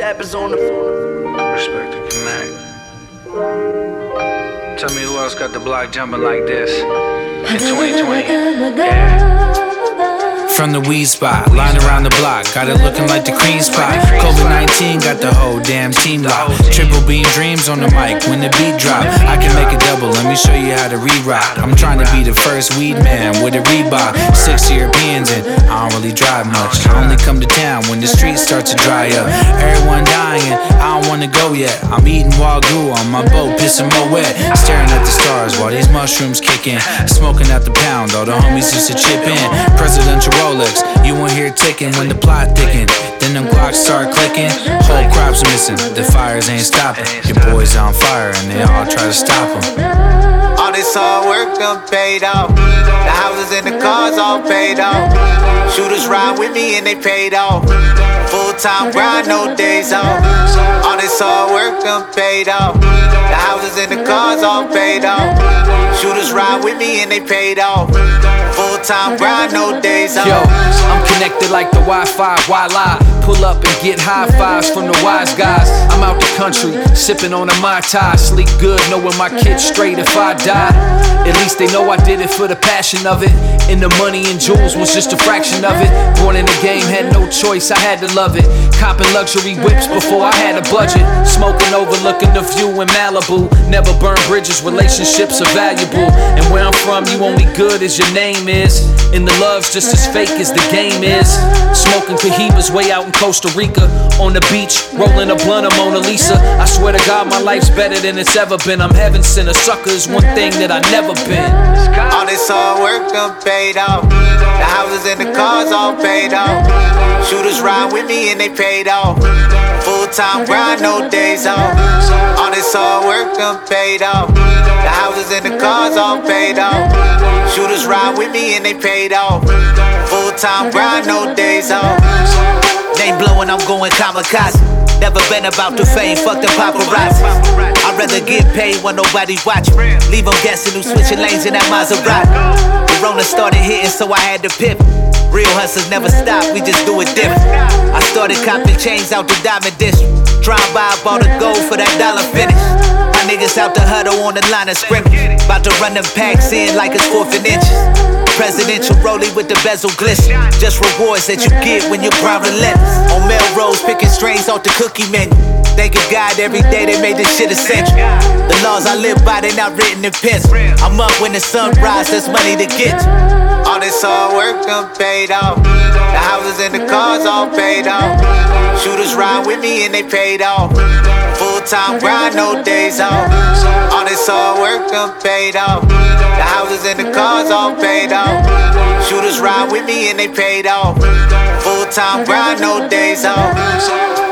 happens on the Respect to Connect. Tell me who else got the block jumping like this in 2020. Yeah. From the weed spot, line around the block, got it looking like the cream spot. COVID-19 got the whole damn team locked. Triple beam dreams on the mic when the beat drop. I can make a double, let me show you how to re-rock. I'm trying to be the first weed man with a Reebok. 6 Europeans and I don't really drive much. I only come to town when the streets start to dry up. Everyone dying, I don't wanna go yet. I'm eating Wagyu on my boat, pissing more wet. Staring at the stars while these mushrooms kick in. Smoking out the pound, all the homies used to chip in. Presidential Rolex, you won't hear ticking when the plot thicken. Then them Glocks start clicking, whole crops missing. The fires ain't stopping. Your boys on fire and they all try to stop them. All this hard work done paid off. The houses and the cars all paid off. Shooters ride with me and they paid off. Full-time grind, no days off. All this hard work done paid off. The houses and the cars all paid off. Shooters ride with me and they paid off. Full-time grind, no days off. Yo, I'm connected like the Wi-Fi, why lie? Pull up and get high fives from the wise guys. I'm out the country, sipping on a Mai Tai. Sleep good, knowing my kids straight if I die. At least they know I did it for the passion of it. And the money and jewels was just a fraction of it. Born in the game, had no choice, I had to love it. Copping luxury whips before I had a budget. Smoking, overlooking the view in Malibu. Never burn bridges, relationships are valuable. And where I'm from, you only good as your name is. And the love's just as fake as the game is. Smoking Cohibas way out in Costa Rica. On the beach, rolling a blunt of Mona Lisa. I swear to God, my life's better than it's ever been. I'm heaven sent, a sucker is one thing that I never been. All this hard work done paid off. The houses and the cars all paid off. Shooters ride with me and they paid off. Full-time grind, no days off. All this hard work done paid off. The houses and the cars all paid off. Shooters ride with me and they paid off. Full-time grind, no days off. Name blowing, I'm going kamikaze. Never been about the fame, fuck the paparazzi. I'd rather get paid when nobody's watching. Leave them guessing who's switching lanes in that Maserati. The Rona started hitting, so I had to pivot. Real hustlers never stop, we just do it different. I started copping chains out the Diamond District. Drive by, bought a gold for that dollar finish. My niggas out the huddle on the line of scrimmage. About to run them packs in like it's 4th and inches. Presidential rollie with the bezel glisten. Just rewards that you get when you grind relentless. On Melrose, picking strains off the cookie menu. Thanking God every day they made this shit essential. The laws I live by, they not written in pencil. I'm up when the sun rises, there's money to get you. All this hard work done paid off. The houses and the cars all paid off. Shooters ride with me and they paid off. Full-time grind, no days off. All this hard work done paid off. The houses and the cars all paid off. Shooters ride with me and they paid off. Full-time grind, no days off.